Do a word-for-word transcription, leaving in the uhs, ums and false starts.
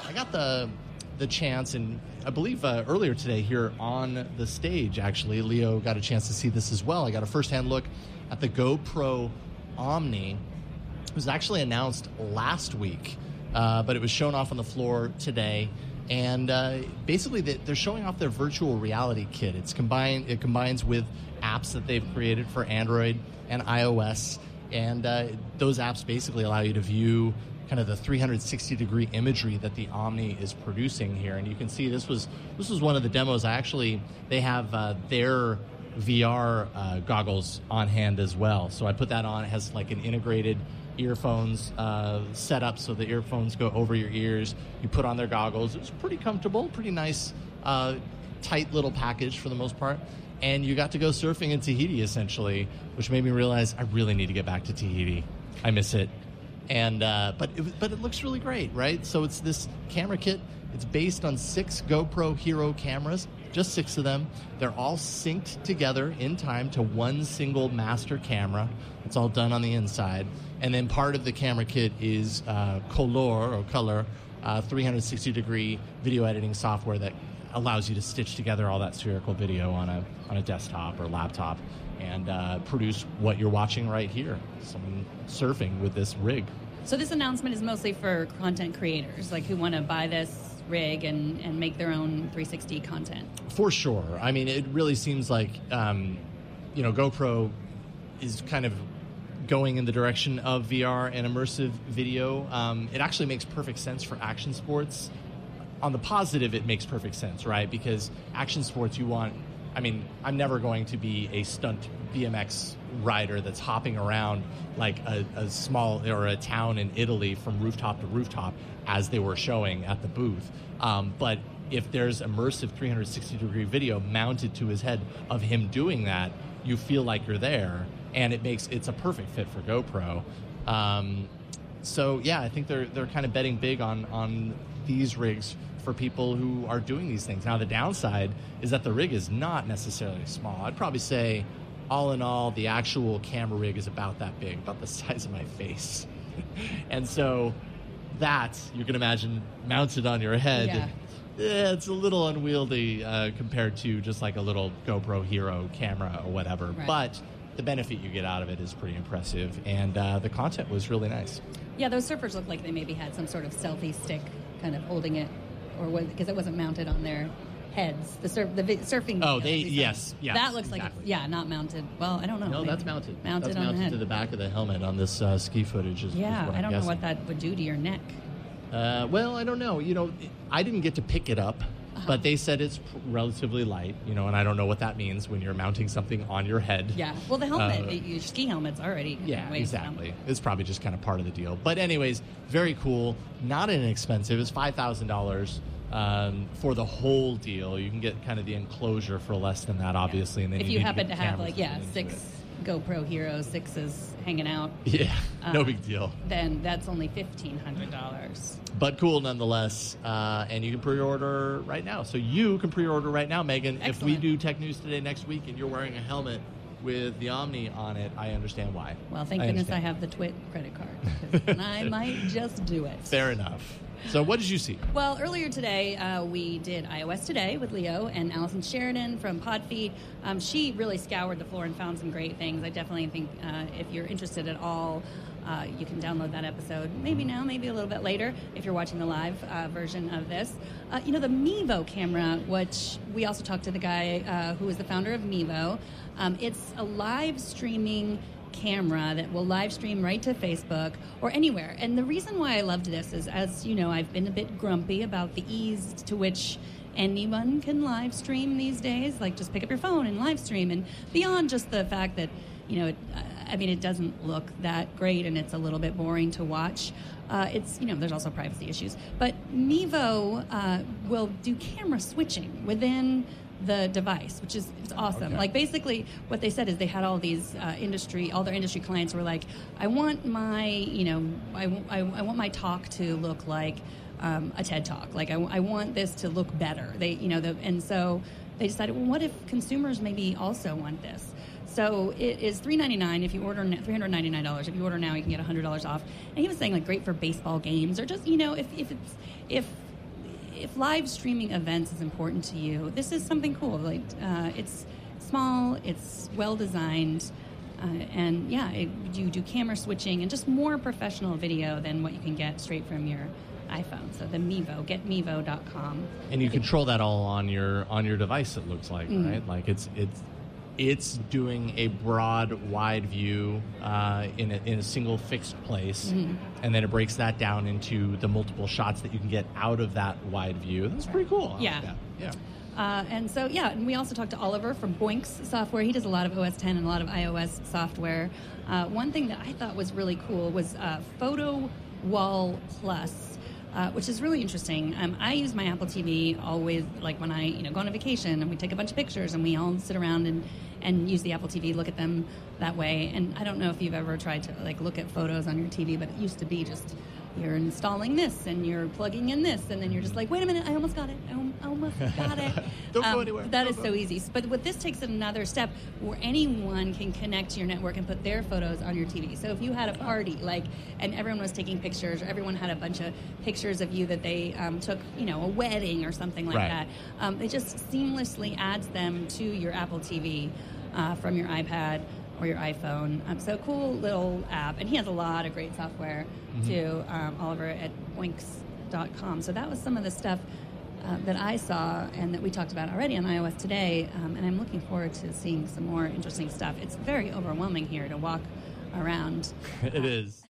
I got the the chance, and I believe uh, earlier today here on the stage, actually, Leo got a chance to see this as well. I got a firsthand look at the GoPro Omni. It was actually announced last week, uh, but it was shown off on the floor today. And uh, basically, they're showing off their virtual reality kit. It's combined. It combines with apps that they've created for Android and iOS, and uh, those apps basically allow you to view kind of the three hundred sixty degree imagery that the Omni is producing here. And you can see this was this was one of the demos. I actually they have uh, their V R uh, goggles on hand as well. So I put that on. It has like an integrated earphones uh, set up so the earphones go over your ears. You put on their goggles. It's pretty comfortable, pretty nice, uh, tight little package for the most part. And you got to go surfing in Tahiti, essentially, which made me realize I really need to get back to Tahiti. I miss it. And uh, but it, but it looks really great, right? So it's this camera kit. It's based on six GoPro Hero cameras, just six of them. They're all synced together in time to one single master camera. It's all done on the inside. And then part of the camera kit is uh, Color, or Color, uh, three hundred sixty degree video editing software that allows you to stitch together all that spherical video on a on a desktop or laptop and uh, produce what you're watching right here. Someone surfing with this rig. So this announcement is mostly for content creators, like who want to buy this rig and, and make their own three sixty content. For sure. I mean, it really seems like, um, you know, GoPro is kind of going in the direction of V R and immersive video. Um, it actually makes perfect sense for action sports. On the positive, it makes perfect sense, right? Because action sports, you want, I mean, I'm never going to be a stunt B M X rider that's hopping around like a, a small or a town in Italy from rooftop to rooftop as they were showing at the booth. Um, but if there's immersive three hundred sixty degree video mounted to his head of him doing that, you feel like you're there, and it makes it's a perfect fit for GoPro. Um, so yeah, I think they're they're kind of betting big on on these rigs for people who are doing these things. Now, the downside is that the rig is not necessarily small. I'd probably say, all in all, the actual camera rig is about that big, about the size of my face. And so that, you can imagine, mounted on your head, yeah. eh, it's a little unwieldy uh, compared to just like a little GoPro Hero camera or whatever. Right. But the benefit you get out of it is pretty impressive, and uh, the content was really nice. Yeah, those surfers looked like they maybe had some sort of selfie stick kind of holding it, or because it wasn't mounted on their heads. The surf, the vi- surfing. Oh, they yes, yes. That looks exactly. like it's, yeah, not mounted. Well, I don't know. No, maybe. that's mounted. Mounted that's on mounted the head. to the back of the helmet on this uh, ski footage. Is, yeah, is what I I'm don't guessing. know what that would do to your neck. Uh, well, I don't know. You know, I didn't get to pick it up, uh-huh. but they said it's relatively light. You know, and I don't know what that means when you're mounting something on your head. Yeah. Well, the helmet, uh, your ski helmet's already. Yeah, weighs exactly. down. It's probably just kind of part of the deal. But anyways, very cool. Not inexpensive. It's five thousand dollars. Um, for the whole deal. You can get kind of the enclosure for less than that, obviously. Yeah. And then if you, you need happen to, to get have, the like, cameras yeah, to fit six into it. GoPro Hero sixes hanging out. Yeah, uh, no big deal. Then that's only fifteen hundred dollars. But cool nonetheless. Uh, and you can pre-order right now. So you can pre-order right now, Megan. Excellent. If we do Tech News Today next week and you're wearing a helmet with the Omni on it, I understand why. Well, thank I goodness understand. I have the Twit credit card. And I might just do it. Fair enough. So what did you see? Well, earlier today, uh, we did iOS Today with Leo and Allison Sheridan from Podfeed. Um, she really scoured the floor and found some great things. I definitely think uh, if you're interested at all, uh, you can download that episode. Maybe now, maybe a little bit later, if you're watching the live uh, version of this. Uh, you know, the Mevo camera, which we also talked to the guy uh, who is the founder of Mevo. Um, it's a live streaming camera that will live stream right to Facebook or anywhere. And the reason why I loved this is, as you know, I've been a bit grumpy about the ease to which anyone can live stream these days. Like, just pick up your phone and live stream. And beyond just the fact that, you know, it, I mean, it doesn't look that great and it's a little bit boring to watch. Uh, it's, you know, there's also privacy issues. But Mevo uh, will do camera switching within the device, which is it's awesome. Okay. Like, basically what they said is they had all these uh, industry, all their industry clients were like, I want my, you know, I, I, I want my talk to look like um, a TED Talk. Like, I, I want this to look better. They, you know, the, and so they decided, well, what if consumers maybe also want this? So it is three hundred ninety-nine dollars if you order three hundred ninety-nine dollars. If you order now, you can get one hundred dollars off. And he was saying, like, great for baseball games, or just, you know, if, if it's if if live streaming events is important to you, this is something cool. Like uh, it's small, it's well designed, uh, and yeah, it, you do camera switching and just more professional video than what you can get straight from your iPhone. So the Mevo, get mevo dot com. And you control that all on your on your device, it looks like, Mm-hmm. right? Like it's it's it's doing a broad, wide view uh, in, a, in a single fixed place, Mm-hmm. and then it breaks that down into the multiple shots that you can get out of that wide view. That's pretty cool. I Yeah. like that. Yeah. Uh, and so, yeah, and we also talked to Oliver from Boinks Software. He does a lot of O S ten and a lot of iOS software. Uh, one thing that I thought was really cool was uh, Photo Wall Plus, uh, which is really interesting. Um, I use my Apple T V always, like when I you know go on a vacation and we take a bunch of pictures and we all sit around and, and use the Apple T V, look at them that way. And I don't know if you've ever tried to like look at photos on your T V, but it used to be just you're installing this and you're plugging in this, and then you're just like, wait a minute, I almost got it. I al- almost got it. Don't go anywhere. That Don't is go. so easy. But what this takes it another step where anyone can connect to your network and put their photos on your T V. So if you had a party, like, and everyone was taking pictures, or everyone had a bunch of pictures of you that they um, took, you know, a wedding or something like Right. that, um, it just seamlessly adds them to your Apple T V uh, from your iPad or your iPhone. Um, so cool little app. And he has a lot of great software, Mm-hmm. too, um, Oliver at boinks dot com. So that was some of the stuff uh, that I saw and that we talked about already on iOS today. Um, and I'm looking forward to seeing some more interesting stuff. It's very overwhelming here to walk around. It is.